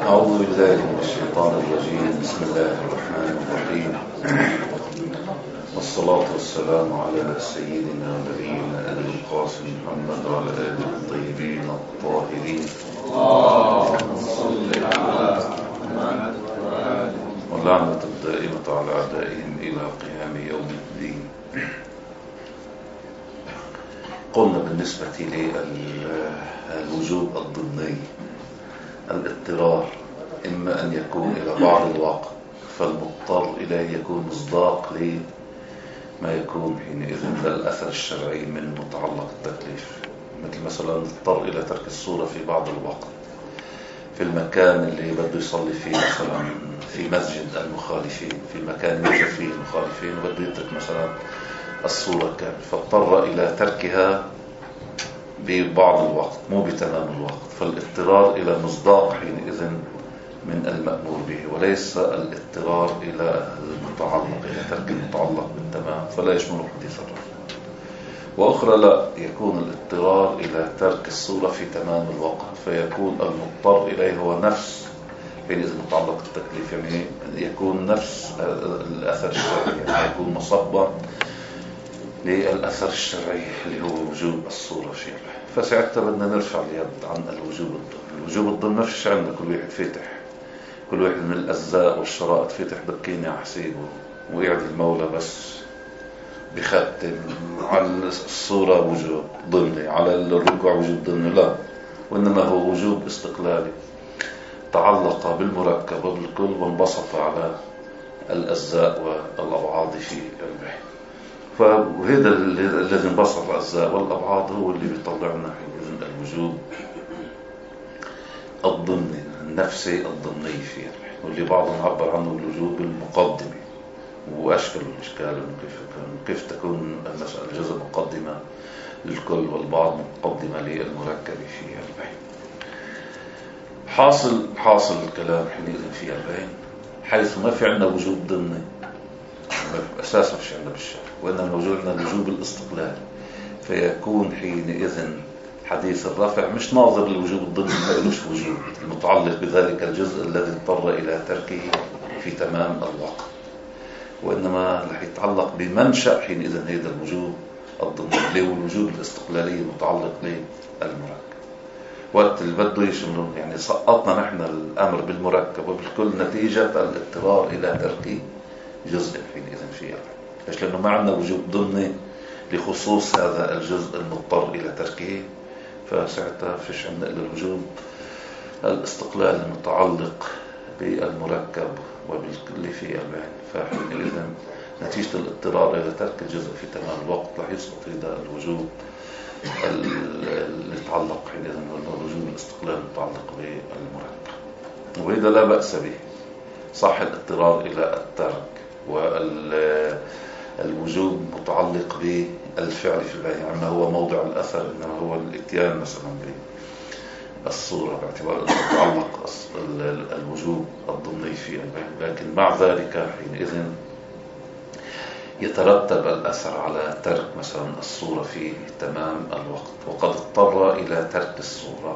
أعوذ بالله من الشيطان الرجيم. بسم الله الرحمن الرحيم، والصلاة والسلام على سيدنا ونبينا أبي القاسم محمد وعلى آله الطيبين الطاهرين، اللهم صل على محمد واللعنة الدائمة على أعدائهم إلى قيام يوم الدين. قلنا بالنسبة للوجوب الضمني الاضطرار إما أن يكون إلى بعض الواقع، فالمضطر إليه يكون مصداق لما يكون حينئذ الأثر الشرعي من متعلق التكليف، مثل مثلا اضطر إلى ترك الصورة في بعض الواقع في المكان اللي بده يصلي فيه، مثلا في مسجد المخالفين، في مكان يوجد فيه المخالفين وبده يترك مثلا الصورة كامل، فاضطر إلى تركها ببعض الوقت مو بتمام الوقت، فالاضطرار إلى مصداق حينئذ من المأمور به، وليس الاضطرار إلى المتعلق، إلى ترك المتعلق بالتمام فلا يشمل حديث الرفع. وأخرى لا، يكون الاضطرار إلى ترك الصورة في تمام الوقت، فيكون المضطر إليه هو نفس حينئذ متعلق التكليف، يعني يكون نفس الأثر الشرعي، يعني يكون مصبا للأثر الشرعي اللي هو وجوب الصورة فيه. فساعتها بدنا نرفع اليد عن الوجوب الضمني. الوجوب الضمني ما فيش عندنا كل واحد فتح، كل واحد من الأجزاء والشرائط فتح بكيني على حسيبه ويعد المولى بس بختم على الصورة وجوب ضمني، على الركوع وجوب ضمني، لا، وإنما هو وجوب استقلالي تعلق بالمركب وبالكل وانبسط على الأجزاء والأبعاد في البحث. فهذا الذي انبسط الأجزاء والأبعاد هو اللي بيطلع لنا حينئذ الوجوب الضمني النفسي الضمني فيه، واللي بعضهم عبر عنه بالوجوب المقدمي، وأشكل الإشكال إنه كيف تكون المسألة جزء مقدمة للكل والبعض مقدمة للمركب فيها البين. حاصل الكلام حينئذ فيها البين، حيث ما في عندنا وجوب ضمني أساسا في عندنا بالشرع، وإنما موجود عندنا الوجوب الاستقلال، فيكون حينئذ حديث الرفع مش ناظر للوجوب الضمني، ما إلوش وجوب المتعلق بذلك الجزء الذي اضطر إلى تركه في تمام الوقت، وإنما رح يتعلق بمنشأ حينئذ هذا الوجوب الضمني اللي هو الوجوب الاستقلالي المتعلق بالمركب. وقت اللي بده يشمل يعني سقطنا نحن الأمر بالمركب وبالكل نتيجة الاضطرار إلى ترك جزء حينئذ فيها. ليش؟ لأنه ما عندنا وجوب ضمني لخصوص هذا الجزء المضطر إلى تركه، فساعتها فيش عندنا إلا الوجوب الاستقلال المتعلق بالمركب وبالكل فيه البين. فحينئذ نتيجة الاضطرار إلى ترك الجزء في تمام الوقت رح يسقط هذا الوجوب اللي يتعلق حينئذ الوجوب الاستقلال المتعلق بالمركب، وهذا لا بأس به، صح الاضطرار إلى الترك والوجوب متعلق بالفعل في البين، يعني هو موضع الأثر، إنما هو الاتيان مثلا بالصورة باعتبار المتعلق الوجوب الضمني في البين. لكن مع ذلك حينئذ يترتب الأثر على ترك مثلا الصورة في تمام الوقت، وقد اضطر إلى ترك الصورة،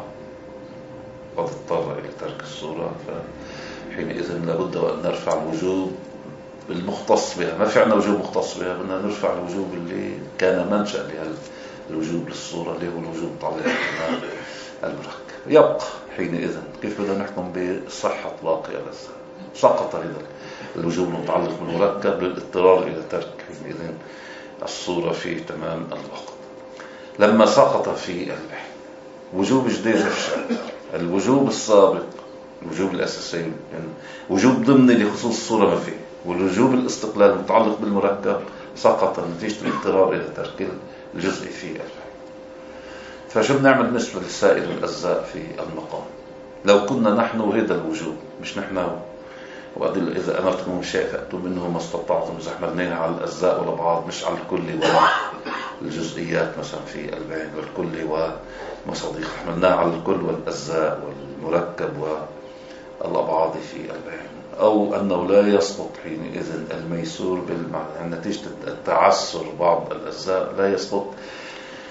فحينئذ لابد أن نرفع الوجوب المختص بها. ما في عندنا وجوب مختص بها، بدنا نرفع الوجوب اللي كان منشأ للوجوب للصورة اللي هو الوجوب تعليق تمام المركب. يبقى حينئذ كيف بدنا نحكم بصحة باقي الأجزاء؟ سقط هذا الوجوب المتعلق بالمركب للاضطرار إلى ترك حينئذ الصورة في تمام الوقت. لما سقط في وجوب جديد في الشرع، الوجوب السابق الوجوب الأساسي يعني وجوب ضمني لخصوص الصورة ما فيه، والوجوب الاستقلال المتعلق بالمركب سقط نتيجة الاضطرار إلى ترك الجزء فيه. فشو بنعمل بالنسبة لسائر الأجزاء في المقام؟ لو كنا نحن هذا الوجوب، مش نحن وأدل إذا أمرتكم بشيء فأتوا منه ما استطعتم، إذا حملناها على الأجزاء والأبعاد مش على الكل ولا الجزئيات مثلا في البين والكل ومصاديق، حملناها على الكل والأجزاء والمركب والأبعاد في البين. أو أنه لا يسقط حينئذ الميسور بالمعنى، يعني نتيجة التعسر بعض الأجزاء لا يسقط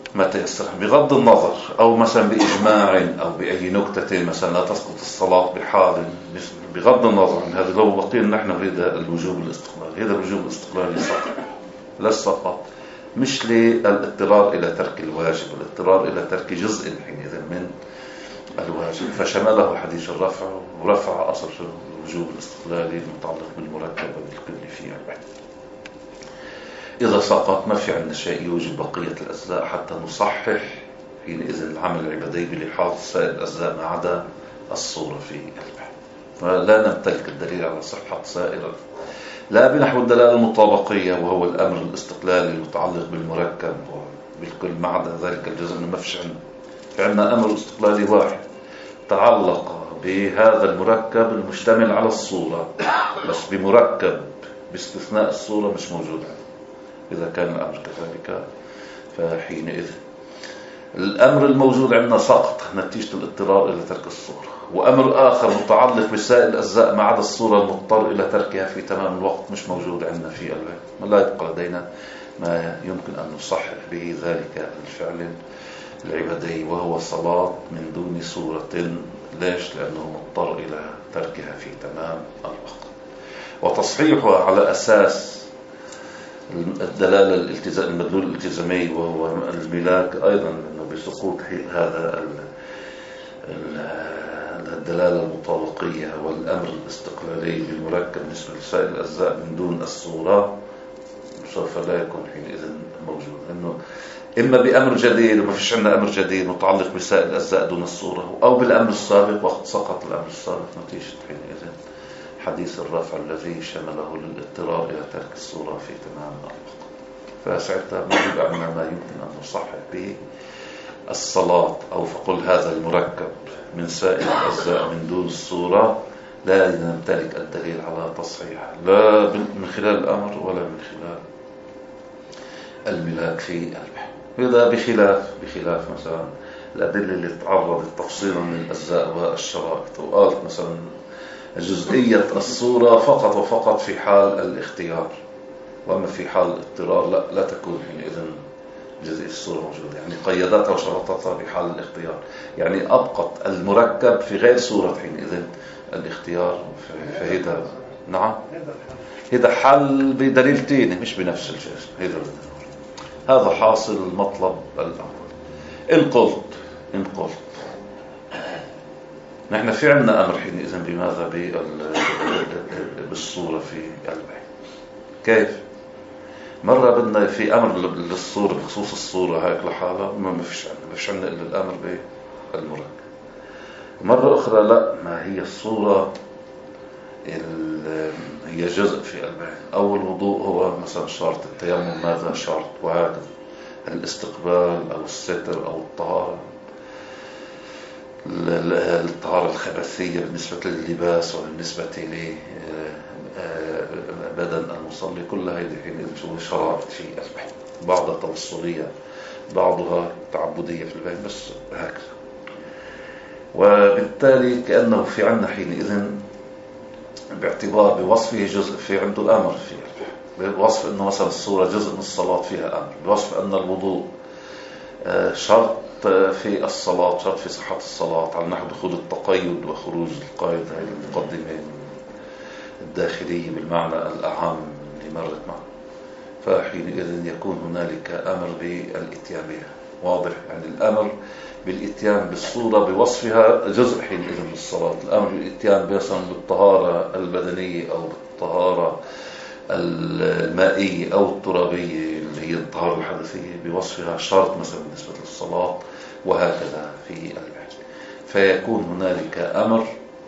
ما تيسر بغض النظر، أو مثلا بإجماع أو بأي نكتة مثلا لا تسقط الصلاة بحال، بغض النظر عن هذا. لو بقينا نحن هذا الوجوب الاستقلالي، هذا الوجوب الاستقلالي سقط، لا سقط، مش للاضطرار إلى ترك الواجب، الاضطرار إلى ترك جزء حينئذ من الواجب، فشمله حديث الرفع، ورفع أصل الوجوب الاستقلالي المتعلق بالمركب وبالكل في البعد. إذا سقط ما في عندنا شيء يوجب بقية الأجزاء حتى نصحح حينئذ العمل العبادي بلحاظ سائر الأجزاء ما عدا الصورة في البحث. فلا نمتلك الدليل على صحة سائر، لا بنحو الدلالة المطابقية وهو الأمر الاستقلالي المتعلق بالمركب بالكل ما عدا ذلك الجزء. ما فيش عندنا، في عندنا أمر استقلالي واحد تعلق بهذا المركب المشتمل على الصورة، بس بمركب باستثناء الصورة مش موجود عندنا. إذا كان الأمر كذلك فحينئذ الأمر الموجود عندنا سقط نتيجة الاضطرار إلى ترك الصورة، وأمر آخر متعلق بسائر الأجزاء ما عدا الصورة المضطر إلى تركها في تمام الوقت مش موجود عندنا في الباب. لا يبقى لدينا ما يمكن أن نصحح به ذلك الفعل العبادي، وهو صلاة من دون صورة. ليش؟ لأنه مضطر إلى تركها في تمام الوقت. وتصحيحها على أساس الدلالة المدلول الالتزامي وهو الملاك أيضا، أنه بسقوط هذا الدلالة المطابقية والأمر الاستقلالي بالمركب بالنسبة لسائر الأجزاء من دون الصورة سوف لا يكون حينئذ موجود، لأنه إما بأمر جديد وما فيش عندنا أمر جديد متعلق بسائر الأجزاء دون الصورة، أو بالأمر السابق وقت سقط الأمر السابق نتيجة حينئذ حديث الرفع الذي شمله للاضطرار إلى ترك الصورة في تمام الوقت. فساعتها موجود عندنا ما يمكن أن نصحح به الصلاة، أو فقل هذا المركب من سائر الأجزاء من دون الصورة لا نمتلك الدليل على تصحيح، لا من خلال الأمر ولا من خلال الملاك في البحث. هذا بخلاف مثلا الأدلة اللي تعرضت تفصيلا للأجزاء والشرائط، وقالت مثلا جزئية الصورة فقط وفقط في حال الاختيار، وأما في حال الاضطرار لا تكون حينئذ جزئية الصورة موجودة. يعني قيدتها وشرطتها بحال الاختيار، يعني أبقت المركب في غير صورة حينئذ الاختيار. فهذا نعم هذا حل بدليل تاني مش بنفس الجزء. هذا حاصل المطلب الأول. إن قلت نحن في عندنا أمر حينئذ بماذا بالصورة في البحث. كيف؟ مرة بدنا في أمر للصورة بخصوص الصورة هيك لحالها ما فيش عندنا إلا الأمر بالمركب. مرة أخرى لا، ما هي الصورة هي جزء في البحث. أول وضوء هو مثلا شرط، التيمم ماذا شرط، وهكذا الاستقبال أو الستر أو الطهارة الخبثية بالنسبة لللباس وبالنسبة لبدن المصلي، كل هذه حين شرائط في البحث، بعضها توصلية بعضها تعبدية في البحث بس هكذا. وبالتالي كأنه في عنا حينئذ باعتبار بوصفه جزء في عنده الأمر فيه، بوصف أنه مثلا الصورة جزء من الصلاة فيها أمر، بوصف أن الوضوء شرط في الصلاة، شرط في صحة الصلاة على نحو دخول التقيد وخروج القيد، هذه المقدمة الداخلية بالمعنى الأعم اللي مرت معه. فحينئذ يكون هنالك أمر بالإتيان بها، واضح؟ يعني الأمر بالإتيان بالصورة بوصفها جزء حينئذ من الصلاة. الأمر بالإتيان مثلا بالطهارة البدنية أو بالطهارة المائية أو الترابية اللي هي الطهارة الحدثية بوصفها شرط مثلا بالنسبة للصلاة، وهكذا في البحث. فيكون هنالك أمر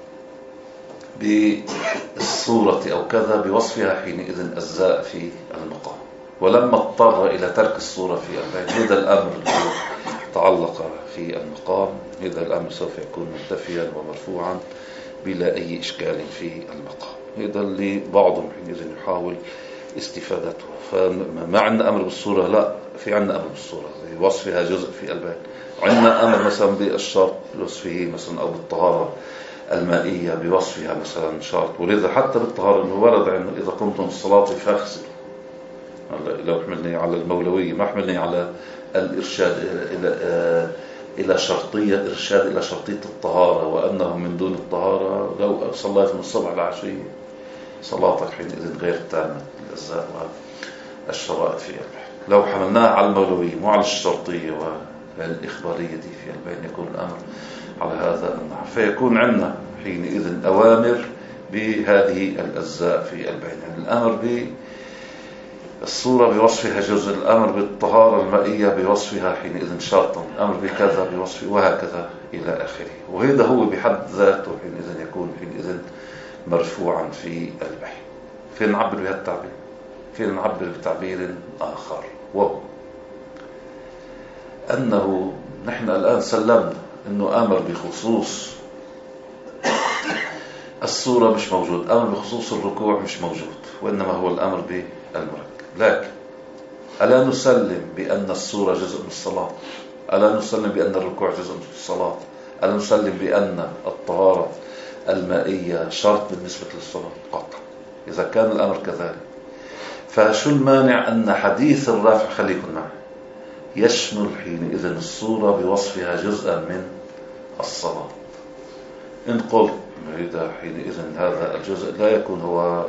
بالصورة أو كذا بوصفها حينئذ أجزاء في المقام، ولما اضطر إلى ترك الصورة في البحث هذا الأمر الذي تعلق في المقام، هذا الأمر سوف يكون منتفيا ومرفوعا بلا أي إشكال في المقام. هذا اللي بعضهم حينئذ يحاول استفادته. فما عندنا أمر بالصورة، لا، في عندنا أمر بالصورة بوصفها جزء في البيان. عندنا أمر مثلا بالشرط بوصفه مثلا، أو بالطهارة المائية بوصفها مثلا شرط. ولذا حتى بالطهارة إنه ورد عنه إذا قمتم الصلاة فاغسلوا. لو حملني على المولوية ما حملني على الإرشاد إلى شرطية إرشاد إلى شرطية الطهارة، وأنه من دون الطهارة لو صليت من الصبح للعشية صلاتك حينئذ غير تامة الأجزاء والشرائط في البيع. لو حملناها على المولوية مو على الشرطية والإخبارية دي في البين يكون الأمر على هذا النحو، فيكون عندنا حينئذ أوامر بهذه الأجزاء في البين. يعني الأمر بالصورة بوصفها جزء، الأمر بالطهارة المائية بوصفها حينئذ شرطا، الأمر بكذا بوصفه، وهكذا إلى آخره. وهذا هو بحد ذاته حينئذ يكون حينئذ مرفوعا في البين. فين نعبر بهذا التعبير؟ فين نعبر بتعبير آخر، وهو أنه نحن الآن سلمنا أنه أمر بخصوص الصورة مش موجود، أمر بخصوص الركوع مش موجود، وإنما هو الأمر بالمركب. لكن ألا نسلم بأن الصورة جزء من الصلاة؟ ألا نسلم بأن الركوع جزء من الصلاة؟ ألا نسلم بأن الطهارة المائية شرط بالنسبة للصلاة؟ قطعا. إذا كان الأمر كذلك، فشو المانع أن حديث الرفع، خليكم معي، يشمل حينئذ الصورة بوصفها جزءا من الصلاة؟ إن قلت إذا حينئذ هذا الجزء لا يكون هو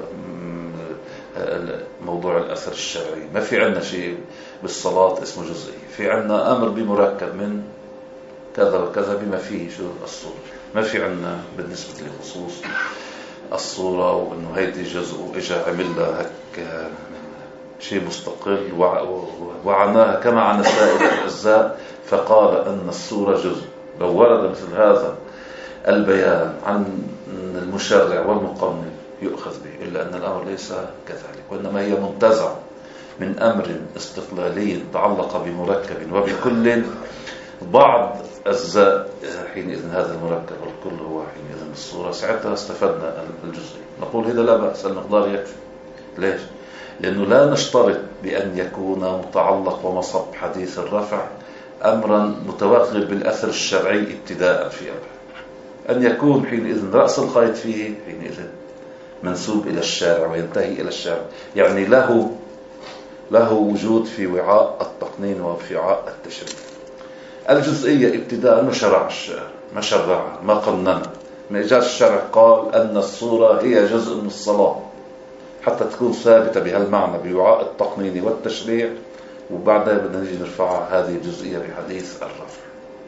موضوع الأثر الشرعي، ما في عندنا شيء بالصلاة اسمه جزئي، في عندنا أمر بمركب من كذا وكذا بما فيه شو الصورة، ما في عندنا بالنسبة لخصوص الصورة وإنه هيدي جزء وإجا عمل لها هيك شيء مستقل وعناها كما عن سائر الأجزاء فقال أن الصورة جزء. لو ورد مثل هذا البيان عن المشرع والمقنن يؤخذ به، إلا أن الأمر ليس كذلك، وإنما هي منتزع من أمر استقلالي تعلق بمركب وبكل بعض أجزاء حينئذ هذا المركب والكل هو حينئذ الصورة. ساعتها استفدنا الجزئي، نقول هذا لا بأس، المقدار يكفي. ليش؟ لأنه لا نشترط بأن يكون متعلق ومصب حديث الرفع أمرا متوغل بالأثر الشرعي ابتداء في أمر، أن يكون حينئذ رأس الخيط فيه حينئذ منسوب إلى الشارع وينتهي إلى الشارع، يعني له وجود في وعاء التقنين وفي وعاء التشريع. الجزئية ابتداء ما شرع الشارع، ما شرع، ما قنن، ما إجاز الشرع قال أن الصورة هي جزء من الصلاة حتى تكون ثابتة بهالمعنى بوعاء التقنين والتشريع، وبعدها بدنا نجي نرفع هذه الجزئية بحديث الرفع.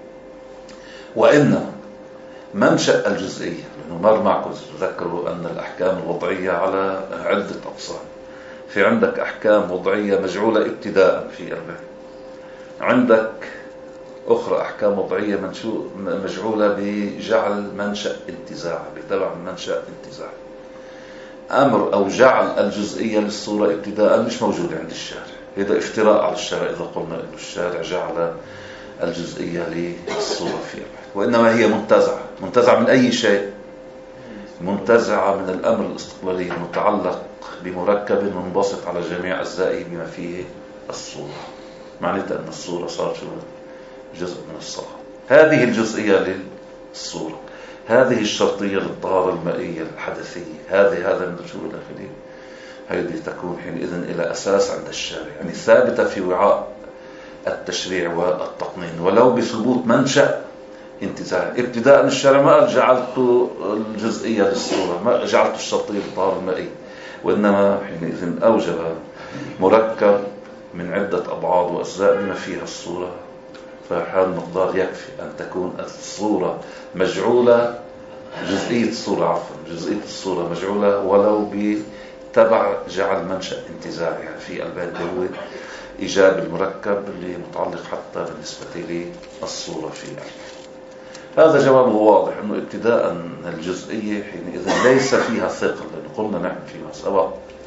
وإن منشأ الجزئية، لأنه مر معكم تذكروا أن الأحكام الوضعية على عدة أقسام. في عندك أحكام وضعية مجعولة ابتداء في البيع، عندك أخرى أحكام وضعية مجعولة بجعل منشأ انتزاع، بتبع منشأ انتزاع. أمر أو جعل الجزئية للصورة ابتداء مش موجود عند الشارع، هذا افتراء على الشارع إذا قلنا أن الشارع جعل الجزئية للصورة في البيع، وإنما هي منتزعة من أي شيء؟ منتزعة من الأمر الاستقلالي المتعلق بمركب منبسط على جميع أجزائه بما فيه الصورة، معناتها أن الصورة صارت جزء من الصلاة. هذه الجزئية للصورة، هذه الشرطية للطهارة المائية الحدثية، هذا من الشروط الداخلية، هذه تكون حينئذ إلى أساس عند الشارع، يعني ثابتة في وعاء التشريع والتقنين، ولو بثبوت منشأ انتزاع. ابتداء الشارع ما قال جعلت الجزئية للصورة، ما جعلت الشرطية للطهارة المائية، وإنما حينئذ أوجب مركب من عدة أبعاد وأجزاء بما فيها الصورة، فحال مقدار يكفي أن تكون الصورة مجعولة، جزئية الصورة مجعولة ولو بتبع جعل منشأ انتزاعها في البيت، هو إيجاب المركب اللي متعلق حتى بالنسبة للصورة في البيت. هذا جوابه واضح، أنه ابتداء الجزئية حينئذ ليس فيها ثقل، لأنه قلنا نحن فيما سبق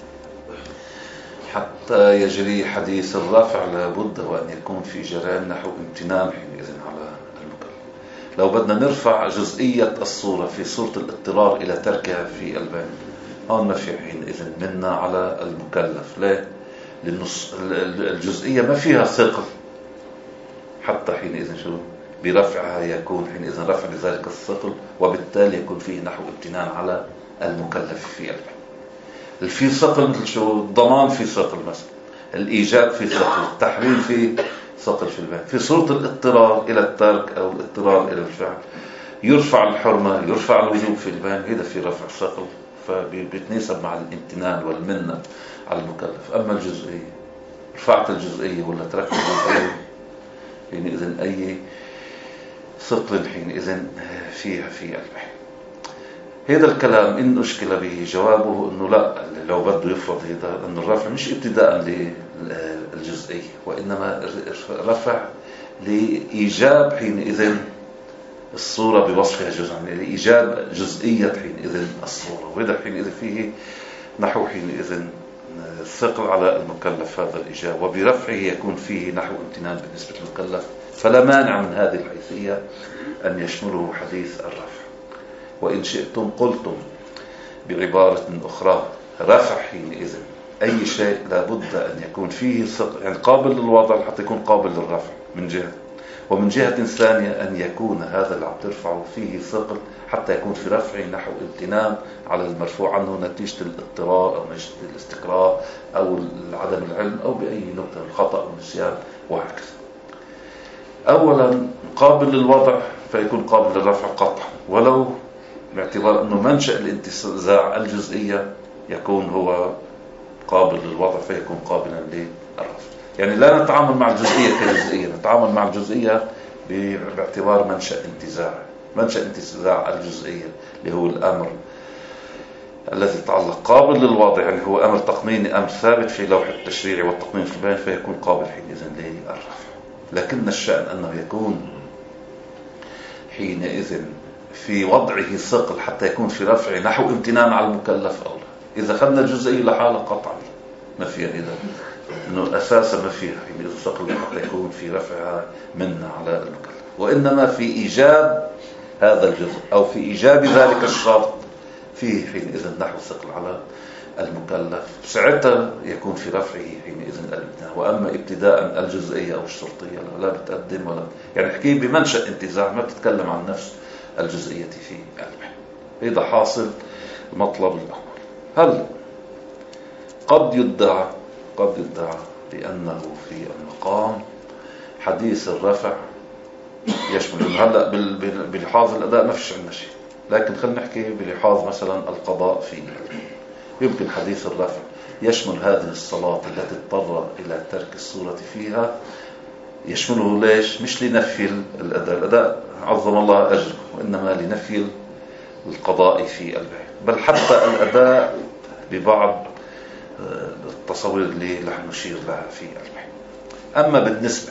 حتى يجري حديث الرفع لابد وأن يكون في جريان نحو امتنان حينئذ على المكلف. لو بدنا نرفع جزئية الصورة في صورة الاضطرار إلى تركها في البيت، هون ما في حينئذ منا على المكلف. ليه؟ لأن الجزئية ما فيها ثقل، حتى حينئذ شو برفعها يكون حينئذ رفع لذلك الثقل، وبالتالي يكون فيه نحو امتنان على المكلف في البيت. في ثقل مثل شو الضمان، في ثقل مثلا الإيجاب في ثقل، التحريم في ثقل في البيان. في صورة الاضطرار إلى الترك أو الاضطرار إلى الفعل يرفع الحرمة، يرفع الوجوب في البيان، هذا في رفع ثقل، فبيتناسب مع الامتنان والمنة على المكلف. أما الجزئية، رفعت الجزئية ولا تركت الجزئية، حينئذ أي ثقل حينئذ فيها في البيان. هذا الكلام إن أشكل به جوابه أنه لا، لو بده يفرض هذا أن الرفع مش ابتداء للجزئية، وإنما رفع لإيجاب حينئذ الصورة بوصفها جزءا، يعني لإيجاب جزئية حينئذ الصورة، وهذا حينئذ فيه نحو حينئذ الثقل على المكلف هذا الإيجاب، وبرفعه يكون فيه نحو امتنان بالنسبة للمكلف. فلا مانع من هذه الحيثية أن يشمله حديث الرفع. وإن شئتم قلتم بعبارة أخرى رفع حينئذ أي شيء لابد أن يكون فيه ثقل، يعني قابل للوضع حتى يكون قابل للرفع من جهة، ومن جهة ثانية أن يكون هذا اللي عم ترفعه فيه ثقل حتى يكون في رفعه نحو امتنان على المرفوع عنه نتيجة الاضطرار أو نتيجة الاستقراء أو عدم العلم أو بأي نقطة الخطأ أو النسيان وهكذا. أولا قابل للوضع فيكون قابل للرفع قطعا، ولو باعتبار أنه منشأ الانتزاع الجزئية يكون هو قابل للوضع فيكون قابلا للرفع. يعني لا نتعامل مع الجزئية كجزئية، نتعامل مع الجزئية باعتبار منشأ انتزاع الجزئية اللي هو الأمر الذي يتعلق قابل للوضع، يعني هو أمر تقنيني، أمر ثابت في لوح التشريع والتقنين في البيان، فيكون قابل حينئذ للرفع. لكن الشأن أنه يكون حينئذ في وضعه ثقل حتى يكون في رفعه نحو امتنان على المكلف أو لا. إذا خدنا الجزئية لحالة قطعا ما فيها، إذا أنه أساسا ما فيها حينئذ ثقل حتى يكون في رفعها منا على المكلف، وإنما في إيجاب هذا الجزء أو في إيجاب ذلك الشرط فيه حينئذ نحو ثقل على المكلف، ساعتها يكون في رفعه حينئذ الامتنان. وأما ابتداء الجزئية أو الشرطية لا بتقدم ولا، يعني حكي بمنشأ انتزاع، ما بتتكلم عن نفس الجزئية في البيان. هذا حاصل المطلب الأول. هل قد يدعى بأنه في المقام حديث الرفع يشمل، هلا بلحاظ الأداء ما فيش عندنا شيء، لكن خلينا نحكي بلحاظ مثلا القضاء فيه. يمكن حديث الرفع يشمل هذه الصلاة التي اضطر إلى ترك الصورة فيها، يشمله ليش؟ مش لنفي الأداء عظم الله أجره، وإنما لنفي القضاء في البيان، بل حتى الأداء ببعض التصوير اللي رح نشير لها في البيان. أما بالنسبة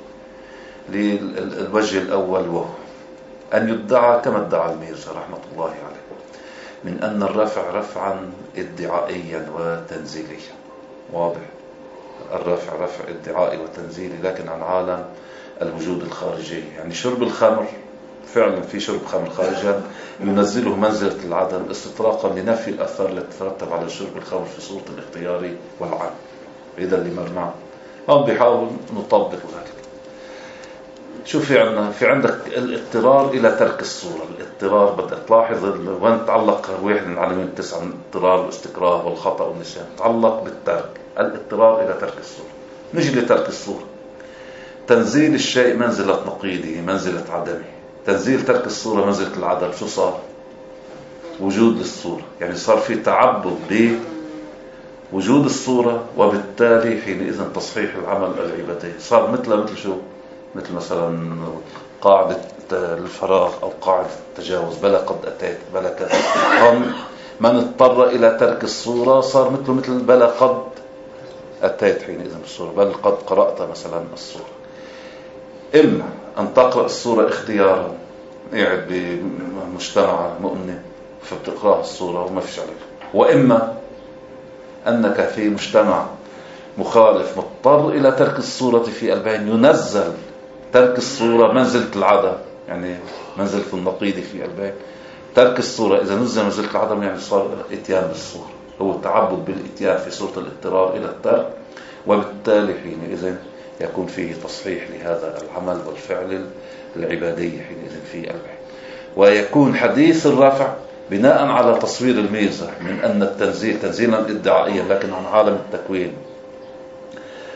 للوجه الأول وهو أن يدعى كما ادعى الميرزا رحمة الله عليه من أن الرفع رفعا ادعائيا وتنزيليا. واضح، الرفع رفع ادعائي وتنزيلي، لكن عن عالم الوجود الخارجي. يعني شرب الخمر فعلا في شرب خمر خارجا ينزله منزلة العدم استطراقا لنفي الأثر التي تترتب على شرب الخمر في صورة الاختياري والعام. إذا اللي مرمع هم بيحاول نطبق ذلك. شوف في عندك الاضطرار إلى ترك الصورة. الاضطرار بدك تلاحظ وين تعلق واحد من العالمين 9 من الاضطرار والاستكراه والخطأ والنسيان، تعلق بالترك. الاضطرار إلى ترك الصورة. نجي لترك الصورة، تنزيل الشيء منزلة نقيضه، منزلة عدمه. تنزيل ترك الصورة منزلة العدم. شو صار؟ وجود للصورة، يعني صار في تعبد بوجود الصورة، وبالتالي حينئذ تصحيح العمل العبادي صار مثل شو؟ مثل مثلا قاعدة الفراغ أو قاعدة التجاوز، بلا قد أتيت بلا كذا. من اضطر إلى ترك الصورة صار مثل بلا قد أتيت حينئذ بالصورة، بل قد قرأت مثلا الصورة. إما أن تقرأ الصورة اختيارا، قاعد بمجتمع مؤمن فبتقرأ الصورة وما فيش عليك، وإما أنك في مجتمع مخالف مضطر إلى ترك الصورة في البيان، ينزل ترك الصورة منزلة العدم، يعني منزلة النقيض في البيان. ترك الصورة إذا نزل منزلة العدم يعني صار اتيان بالصورة، هو التعبد بالاتيان في صورة الاضطرار إلى الترك، وبالتالي حينئذ يكون فيه تصحيح لهذا العمل والفعل العبادي حينئذ في البيان. ويكون حديث الرفع بناء على تصوير الميزة من أن التنزيل تنزيلا ادعائيا لكن عن عالم التكوين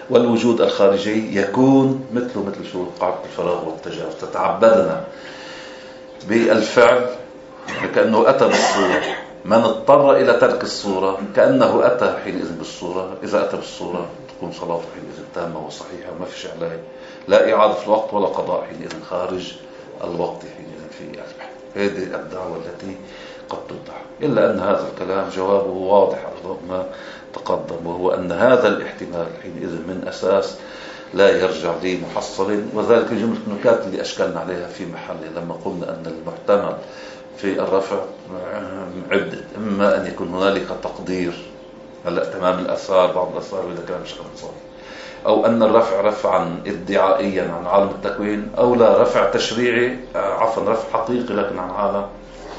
والوجود الخارجي يكون مثل شو قاعدة الفراغ والتجاوز، تتعبدنا بالفعل كأنه أتى بالصورة. من اضطر إلى ترك الصورة كأنه أتى حينئذ بالصورة. إذا أتى بالصورة تكون صلاته حينئذ تامة وصحيحة وما فيش عليه لا إعادة في الوقت ولا قضاء حينئذ خارج الوقت حينئذ في البحث. هذه الدعوة التي قد تدعى، إلا أن هذا الكلام جوابه واضح على ما تقدم، وهو أن هذا الاحتمال حينئذ من أساس لا يرجع لي محصل. وذلك جملة النكات اللي أشكلنا عليها في محله لما قلنا أن المحتمل في الرفع عدة، إما أن يكون هنالك تقدير هلا تمام الآثار بعض الآثار وإذا كان مش صحيح، أو أن الرفع رفعا ادعائيا عن عالم التكوين، أو لا رفع تشريعي رفع حقيقي لكن عن عالم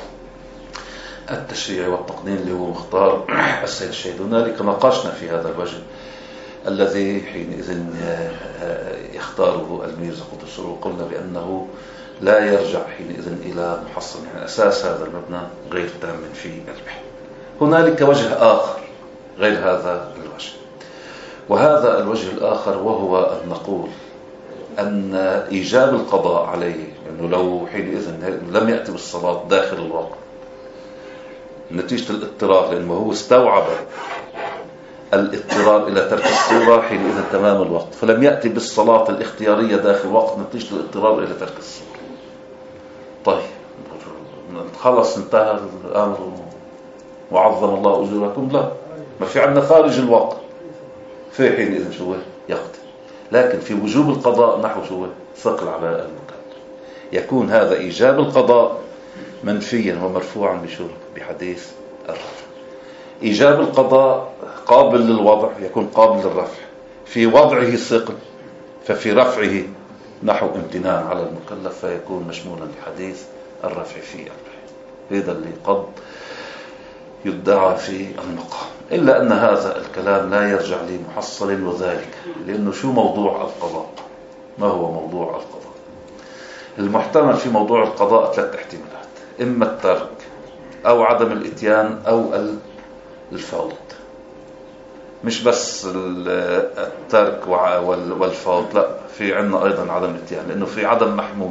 التشريع والتقنين اللي هو مختار السيد الشهيد. هنالك ناقشنا في هذا الوجه الذي حينئذ يختاره الميرزا قدس وقلنا بأنه لا يرجع حينئذ إلى محصل، يعني أساس هذا المبنى غير تام في البحث. هنالك وجه آخر غير هذا الوجه، وهذا الوجه الآخر وهو أن نقول أن إيجاب القضاء عليه، أنه لو حينئذ لم يأتي بالصلاة داخل الوقت نتيجة الاضطرار، لأنه هو استوعب الاضطرار إلى ترك الصورة حينئذ تمام الوقت، فلم يأتي بالصلاة الاختيارية داخل الوقت نتيجة الاضطرار إلى ترك الصورة. طيب خلص انتهى الأمر وعظم الله أجوركم؟ لا، ما في عندنا خارج الوقت في حينئذ شو يقضي. لكن في وجوب القضاء نحو شو ثقل على المكلف، يكون هذا إيجاب القضاء منفيا ومرفوعا بشو بحديث الرفع. إيجاب القضاء قابل للوضع يكون قابل للرفع، في وضعه ثقل، ففي رفعه نحو امتنان على المكلف فيكون مشمولا لحديث الرفع في الرفع. هذا اللي قد يدعى في المقام، إلا أن هذا الكلام لا يرجع لمحصل. وذلك لأنه شو موضوع القضاء؟ ما هو موضوع القضاء؟ المحتمل في موضوع القضاء 3 احتمالات، إما الترك أو عدم الإتيان أو الفوت. مش بس الترك والفوت، لا، في عنا أيضا عدم الإتيان، لأنه في عدم محمول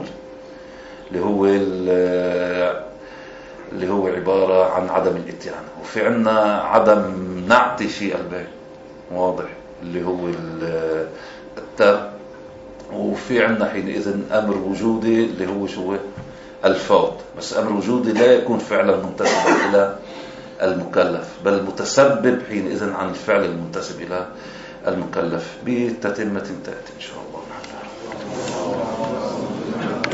اللي هو عبارة عن عدم الإتيان، وفي عنا عدم نعتي في البيت واضح اللي هو الترك، وفي عنا حينئذ أمر وجودي اللي هو شو الفوت. بس أمر وجودي لا يكون فعلا منتسبا إلى المكلف، بل متسبب حينئذ عن الفعل المنتسب إلى المكلف بتتمة تأتي إن شاء الله.